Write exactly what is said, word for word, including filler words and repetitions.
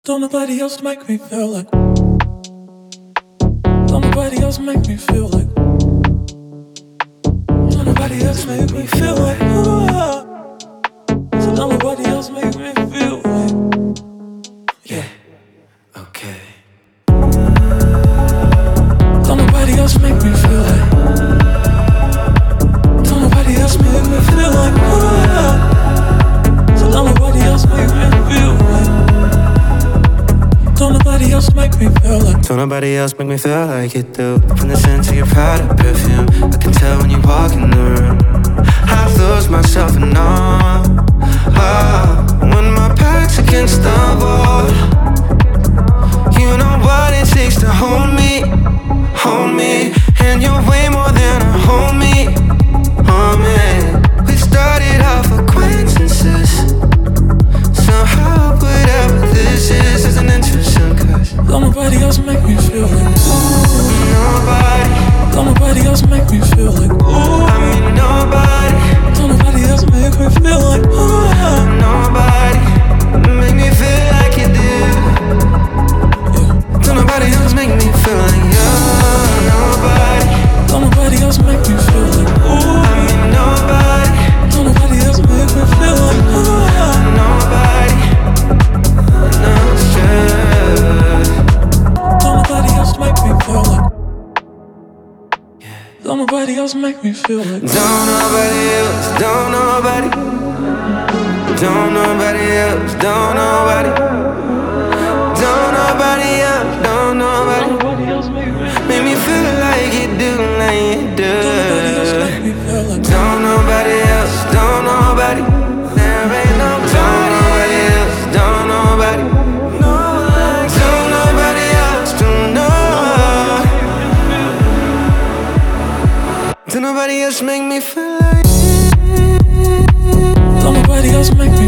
Don't nobody else make me feel like. Don't nobody else make me feel like. Don't nobody else make me feel like. Ooh, so don't nobody else make me feel like. Yeah, okay. Don't nobody else make me feel like. Don't nobody else make me feel like. Ooh, so don't nobody else make me feel like. Don't nobody else make me feel like. Don't nobody else make me feel like you do. From the scent to your product perfume, I can tell when you walk in the room. I lose myself in awe. Oh, when my back's against the wall, you know what it takes to hold me, hold me. And you're way more than a homie, oh man. We started off acquaintances. Somehow whatever this is is an interesting cause don't nobody else make me feel like. Nobody. Don't nobody else make me feel like. Ooh. I mean nobody. Don't nobody else make me feel like. Ooh. Nobody make me feel like you do. Yeah. Don't nobody else make me feel like you. Nobody. Don't nobody else make me feel like. Ooh. I mean nobody. Don't nobody else make me feel like. Ooh. Nobody. No stress. Don't nobody else make me feel like. Don't nobody else make me feel like. Don't nobody else, don't nobody. Don't nobody else, don't nobody. Don't nobody else, don't nobody. Don't nobody else make me make me feel like you do, like you do. Don't nobody else make me feel like. Don't nobody else, don't nobody. There ain't nobody. Don't nobody else, don't nobody. Don't nobody else, don't know. Don't nobody else make me feel like. Don't nobody else make me